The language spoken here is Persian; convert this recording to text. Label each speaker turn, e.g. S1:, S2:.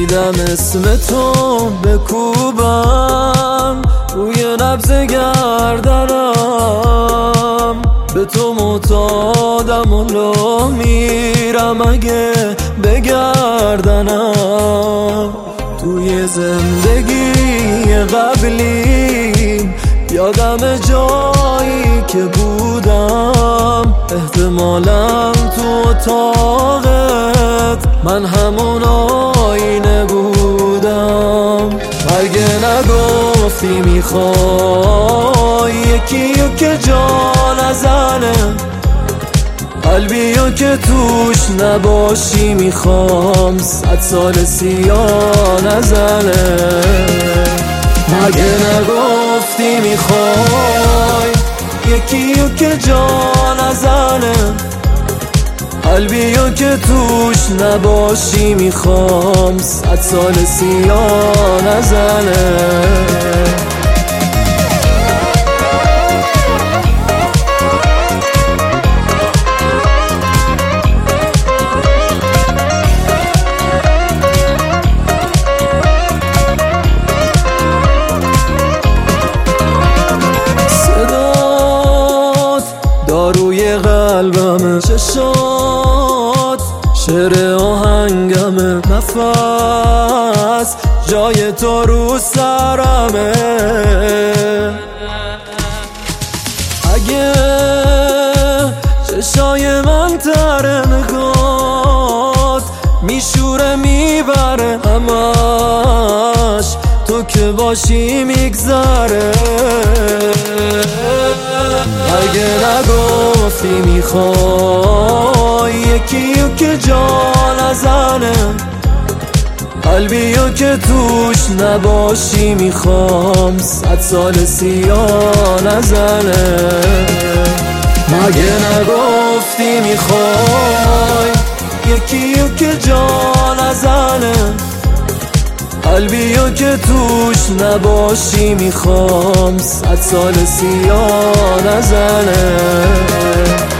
S1: دیدم اسم تو بکوبم روی نبض گردنم، به تو معتادم و لا میرم اگه بگردنم. توی زندگی قبلی یادم جایی که بودم، احتمالاً تو اتاقت من همون آینه بودم. مگه نگفتی میخوای یکیو که جا نزنه، قلبیو که توش نباشی میخوام 100 سال سیاه نزنه. مگه نگفتی میخوای یکیو که جا نزنه، قلبیو که توش نباشی میخوام 100 سال سیاه نزنه. داروی قلبمه، چشات شعر آهنگمه، نفس جای تو رو سرمه. اگه چشای من تره نگات میشوره میبره، همش تو که باشی میگذره. اگه نگفتی میخوای یکیو که جا نزنه، قلبیو که توش نباشی میخوام 100 سال سیاه نزنه. مگه نگفتی میخوای یکیو که جا نزنه، قلبیو که توش نباشی میخوام 100 سال سیاه نزنه.